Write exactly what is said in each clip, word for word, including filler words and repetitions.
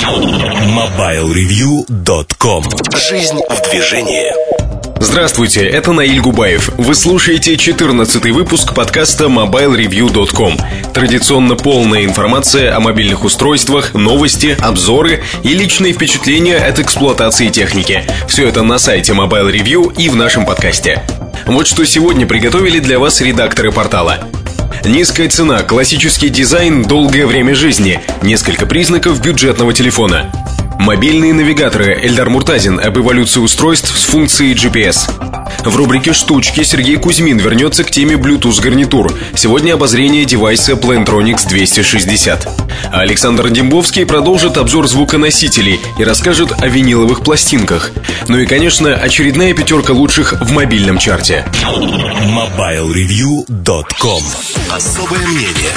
мобайл ревью точка ком. Жизнь в движении. Здравствуйте, это Наиль Губаев. Вы слушаете четырнадцатый выпуск подкаста мобайл ревью точка ком. Традиционно полная информация о мобильных устройствах, новости, обзоры и личные впечатления от эксплуатации техники. Все это на сайте Mobile Review и в нашем подкасте. Вот что сегодня приготовили для вас редакторы портала. Низкая цена, классический дизайн, долгое время жизни. Несколько признаков бюджетного телефона. Мобильные навигаторы. Эльдар Муртазин об эволюции устройств с функцией джи пи эс. В рубрике «Штучки» Сергей Кузьмин вернется к теме Bluetooth гарнитур. Сегодня обозрение девайса Plantronics двести шестьдесят. А Александр Дембовский продолжит обзор звуконосителей и расскажет о виниловых пластинках. Ну и, конечно, очередная пятерка лучших в мобильном чарте. мобайл ревью точка ком. Особое мнение.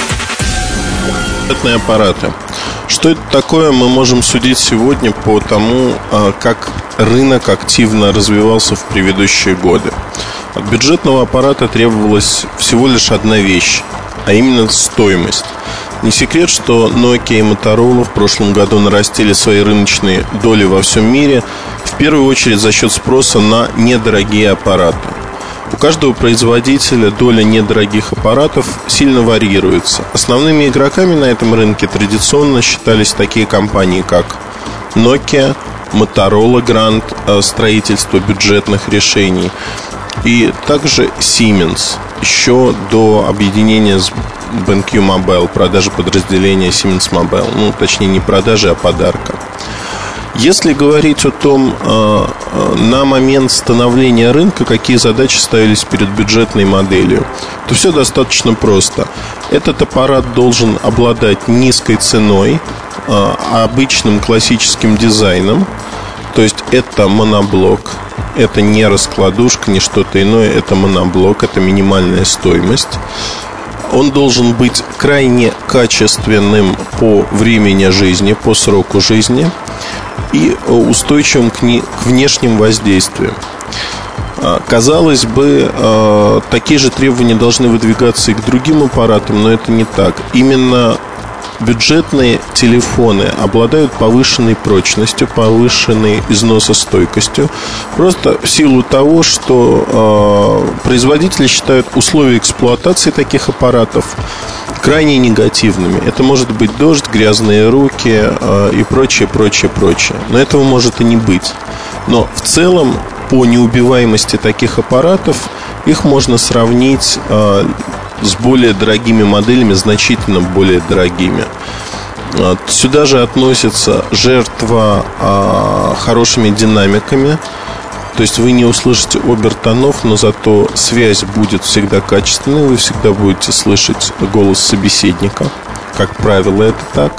Аппараты. Что это такое, мы можем судить сегодня по тому, как рынок активно развивался в предыдущие годы. От бюджетного аппарата требовалась всего лишь одна вещь, а именно стоимость. Не секрет, что Nokia и Motorola в прошлом году нарастили свои рыночные доли во всем мире, в первую очередь за счет спроса на недорогие аппараты. У каждого производителя доля недорогих аппаратов сильно варьируется. Основными игроками на этом рынке традиционно считались такие компании, как Nokia, Motorola Grand, строительство бюджетных решений, и также Siemens, еще до объединения с би эн кью Mobile, продажи подразделения Siemens Mobile. Ну, точнее, не продажи, а подарка. Если говорить о том, на момент становления рынка, какие задачи ставились перед бюджетной моделью, то все достаточно просто. Этот аппарат должен обладать низкой ценой, обычным классическим дизайном. То есть это моноблок, это не раскладушка, не что-то иное, это моноблок, это минимальная стоимость. Он должен быть крайне качественным по времени жизни, по сроку жизни и устойчивым к, не, к внешним воздействиям. Казалось бы, такие же требования должны выдвигаться и к другим аппаратам, но это не так. Именно бюджетные телефоны обладают повышенной прочностью, повышенной износостойкостью, просто в силу того, что э, производители считают условия эксплуатации таких аппаратов крайне негативными. Это может быть дождь, грязные руки э, и прочее, прочее, прочее. Но этого может и не быть. Но в целом по неубиваемости таких аппаратов их можно сравнить э, с более дорогими моделями, значительно более дорогими. Сюда же относится жертва а, хорошими динамиками. То есть вы не услышите обертонов, но зато связь будет всегда качественной. Вы всегда будете слышать голос собеседника. Как правило, это так.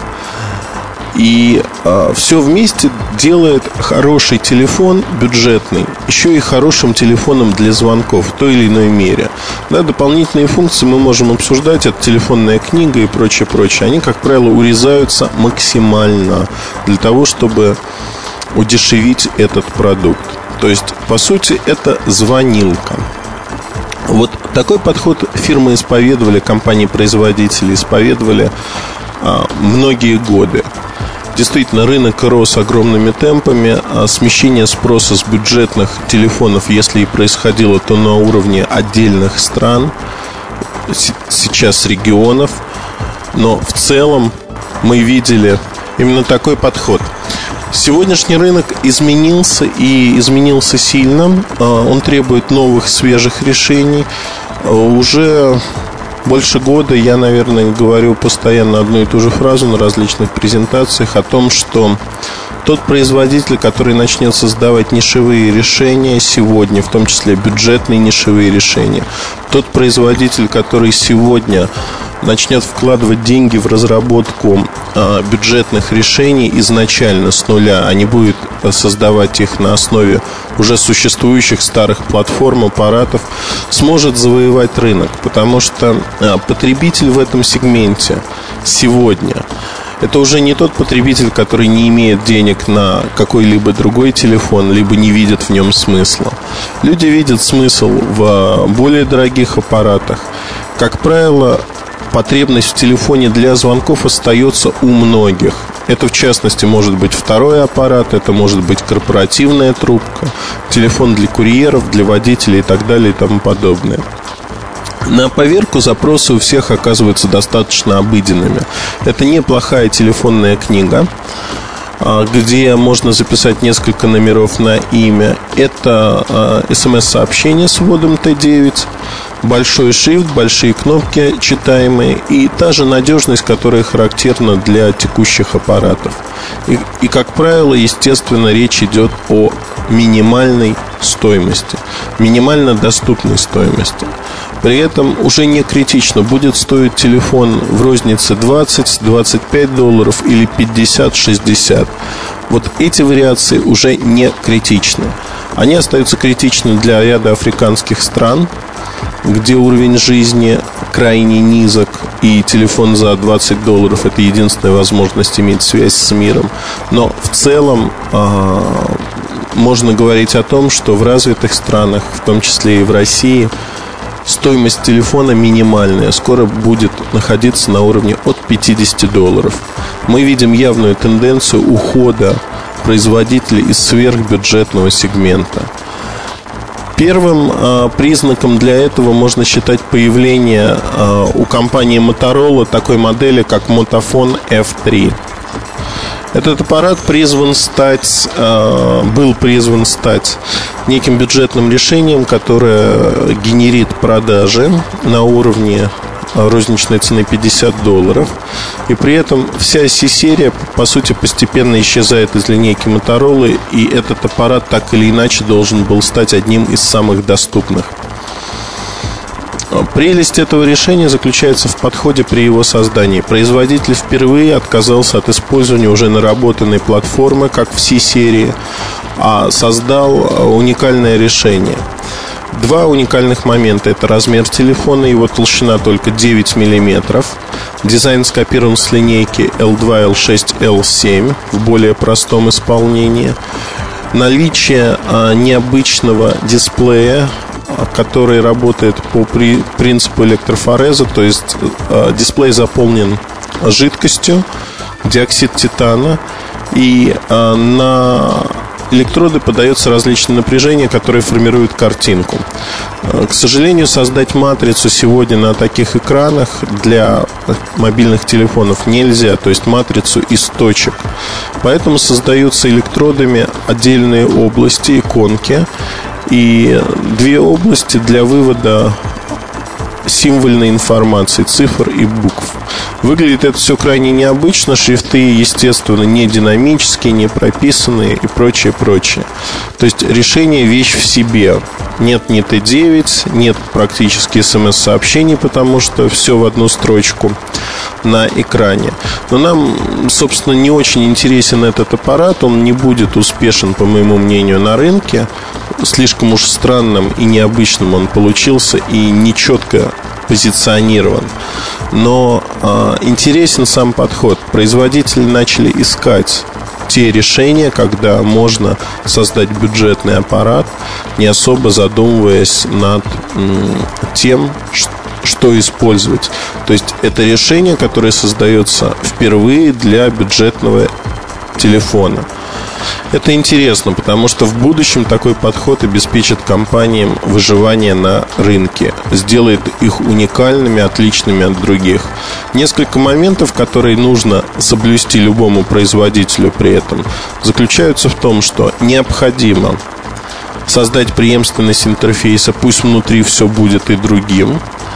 И а, все вместе делает хороший телефон бюджетный еще и хорошим телефоном для звонков в той или иной мере. Да, дополнительные функции мы можем обсуждать. Это телефонная книга и прочее, прочее. Они, как правило, урезаются максимально для того, чтобы удешевить этот продукт. То есть, по сути, это звонилка. Вот такой подход фирмы исповедовали, компании-производители исповедовали а, многие годы. Действительно, рынок рос огромными темпами, а смещение спроса с бюджетных телефонов, если и происходило, то на уровне отдельных стран, сейчас регионов. Но в целом мы видели именно такой подход. Сегодняшний рынок изменился и изменился сильно. Он требует новых, свежих решений. Уже больше года я, наверное, говорю постоянно одну и ту же фразу на различных презентациях о том, что тот производитель, который начнет создавать нишевые решения сегодня, в том числе бюджетные нишевые решения, тот производитель, который сегодня начнет вкладывать деньги в разработку а, бюджетных решений изначально с нуля, а не будет создавать их на основе уже существующих старых платформ, аппаратов, сможет завоевать рынок. Потому что а, потребитель в этом сегменте сегодня — это уже не тот потребитель, который не имеет денег на какой-либо другой телефон, либо не видит в нем смысла. Люди видят смысл в более дорогих аппаратах. Как правило, потребность в телефоне для звонков остается у многих. Это, в частности, может быть второй аппарат, это может быть корпоративная трубка, телефон для курьеров, для водителей и так далее и тому подобное. На поверку запросы у всех оказываются достаточно обыденными. Это неплохая телефонная книга, где можно записать несколько номеров на имя. Это смс-сообщение с вводом Т девять, большой шрифт, большие кнопки читаемые и та же надежность, которая характерна для текущих аппаратов. И, и как правило, естественно, речь идет о минимальной стоимости, минимально доступной стоимости. При этом уже не критично, будет стоить телефон в рознице двадцать-двадцать пять долларов или пятьдесят-шестьдесят. Вот эти вариации уже не критичны. Они остаются критичны для ряда африканских стран, где уровень жизни крайне низок, и телефон за двадцать долларов – это единственная возможность иметь связь с миром. Но в целом э, можно говорить о том, что в развитых странах, в том числе и в России, стоимость телефона минимальная, скоро будет находиться на уровне от пятидесяти долларов. Мы видим явную тенденцию ухода производителей из сверхбюджетного сегмента. Первым э, признаком для этого можно считать появление э, у компании Motorola такой модели, как Motophone эф три. Этот аппарат призван стать, э, был призван стать неким бюджетным решением, которое генерит продажи на уровне розничной цены пятьдесят долларов. И при этом вся C-серия, по сути, постепенно исчезает из линейки Motorola, и этот аппарат так или иначе должен был стать одним из самых доступных. Прелесть этого решения заключается в подходе при его создании. Производитель впервые отказался от использования уже наработанной платформы, как в C-серии, а создал уникальное решение. Два уникальных момента. Это размер телефона, его толщина только девять миллиметров. Дизайн скопирован с линейки эл два, эл шесть, эл семь в более простом исполнении. Наличие а, необычного дисплея, который работает по при, принципу электрофореза. То есть а, дисплей заполнен жидкостью, диоксид титана, и а, на электроды подается различное напряжение, которое формирует картинку. К сожалению, создать матрицу сегодня на таких экранах для мобильных телефонов нельзя, то есть матрицу из точек. Поэтому создаются электродами отдельные области, иконки, и две области для вывода символьной информации, цифр и букв. Выглядит это все крайне необычно. Шрифты, естественно, не динамические, не прописанные и прочее, прочее. То есть решение вещь в себе. Нет ни Т девять, нет практически смс-сообщений, потому что все в одну строчку на экране. Но нам, собственно, не очень интересен этот аппарат. Он не будет успешен, по моему мнению, на рынке. Слишком уж странным и необычным он получился и нечетко позиционирован. Но э, интересен сам подход. Производители начали искать те решения, когда можно создать бюджетный аппарат, не особо задумываясь над м, тем, что что использовать. То есть это решение, которое создается впервые для бюджетного телефона. Это интересно, потому что в будущем такой подход обеспечит компаниям выживание на рынке, сделает их уникальными, отличными от других. Несколько моментов, которые нужно соблюсти любому производителю при этом, заключаются в том, что необходимо создать преемственность интерфейса, пусть внутри все будет и другим.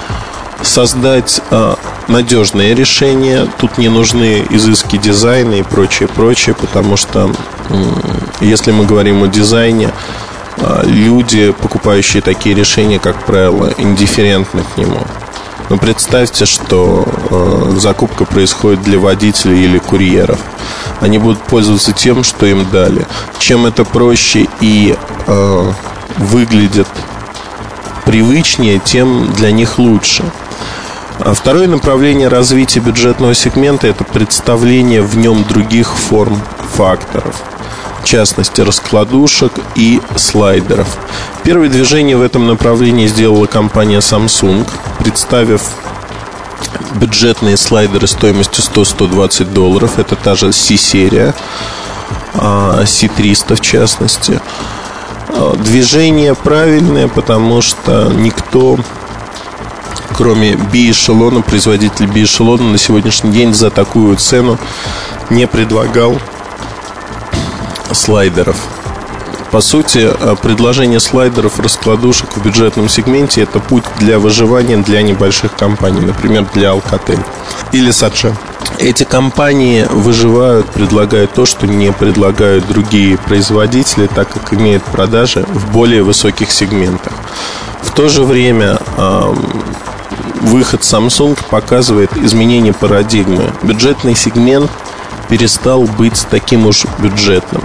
Создать э, надежное решение. Тут не нужны изыски дизайна и прочее, прочее, потому что э, если мы говорим о дизайне, э, люди, покупающие такие решения, как правило, индифферентны к нему. Но представьте, что э, закупка происходит для водителей или курьеров. Они будут пользоваться тем, что им дали. Чем это проще и э, выглядит привычнее, тем для них лучше. Второе направление развития бюджетного сегмента – это представление в нем других форм-факторов, в частности, раскладушек и слайдеров. Первое движение в этом направлении сделала компания Samsung, представив бюджетные слайдеры стоимостью сто - сто двадцать долларов. Это та же C-серия, си триста в частности. Движение правильное, потому что никто, кроме би-эшелона, производитель би-эшелона на сегодняшний день за такую цену не предлагал слайдеров. По сути, предложение слайдеров, раскладушек в бюджетном сегменте – это путь для выживания для небольших компаний, например, для Alcatel или Саджа. Эти компании выживают, предлагая то, что не предлагают другие производители, так как имеют продажи в более высоких сегментах. В то же время э, выход Samsung показывает изменение парадигмы. Бюджетный сегмент перестал быть таким уж бюджетным.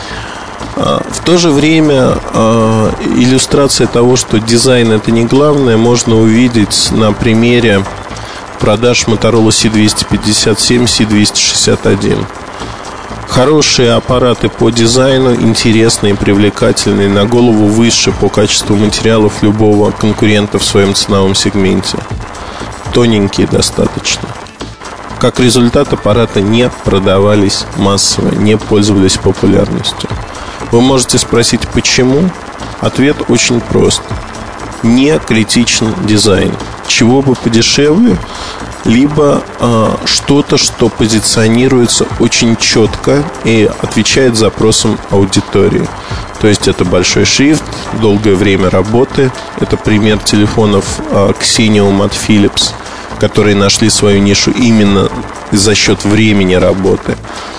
В то же время э, иллюстрация того, что дизайн это не главное, можно увидеть на примере продаж Motorola си двести пятьдесят семь, си двести шестьдесят один. Хорошие аппараты по дизайну, интересные, привлекательные, на голову выше по качеству материалов любого конкурента в своем ценовом сегменте. Тоненькие достаточно. Как результат, аппараты не продавались массово, не пользовались популярностью. Вы можете спросить, почему? Ответ очень прост. Не критичен дизайн. Чего бы подешевле, либо э, что-то, что позиционируется очень четко и отвечает запросам аудитории. То есть это большой шрифт, долгое время работы. Это пример телефонов э, Xenium от Philips, которые нашли свою нишу именно за счет времени работы.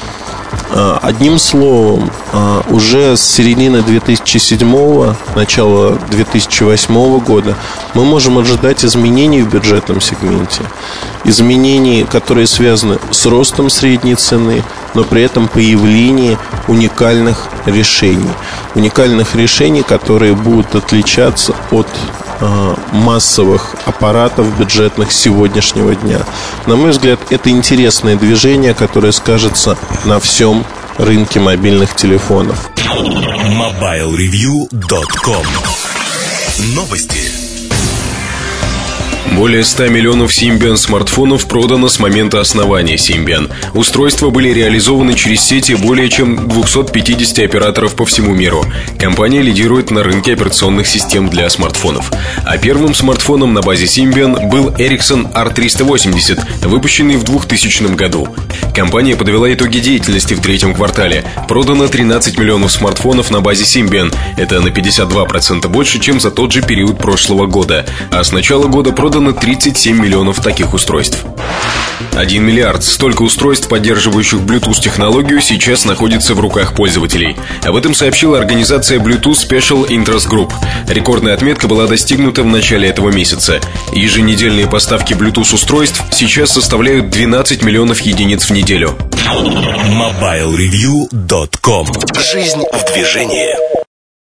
Одним словом, уже с середины две тысячи седьмого, начала две тысячи восьмого года мы можем ожидать изменений в бюджетном сегменте. Изменений, которые связаны с ростом средней цены, но при этом появлением уникальных решений. Уникальных решений, которые будут отличаться от массовых аппаратов бюджетных сегодняшнего дня. На мой взгляд, это интересное движение, которое скажется на всем рынке мобильных телефонов. мобайл ревью точка ком. Новости. Более ста миллионов Symbian смартфонов продано с момента основания Symbian. Устройства были реализованы через сети более чем двухсот пятидесяти операторов по всему миру. Компания лидирует на рынке операционных систем для смартфонов. А первым смартфоном на базе Symbian был Ericsson ар триста восемьдесят, выпущенный в двухтысячном году. Компания подвела итоги деятельности в третьем квартале. Продано тринадцать миллионов смартфонов на базе Symbian. Это на пятьдесят два процента больше, чем за тот же период прошлого года. А с начала года продано тридцать семь миллионов таких устройств. один миллиард. Столько устройств, поддерживающих Bluetooth-технологию, сейчас находится в руках пользователей. Об этом сообщила организация Bluetooth Special Interest Group. Рекордная отметка была достигнута в начале этого месяца. Еженедельные поставки Bluetooth-устройств сейчас составляют двенадцать миллионов единиц в неделю. мобайл ревью точка ком. Жизнь в движении.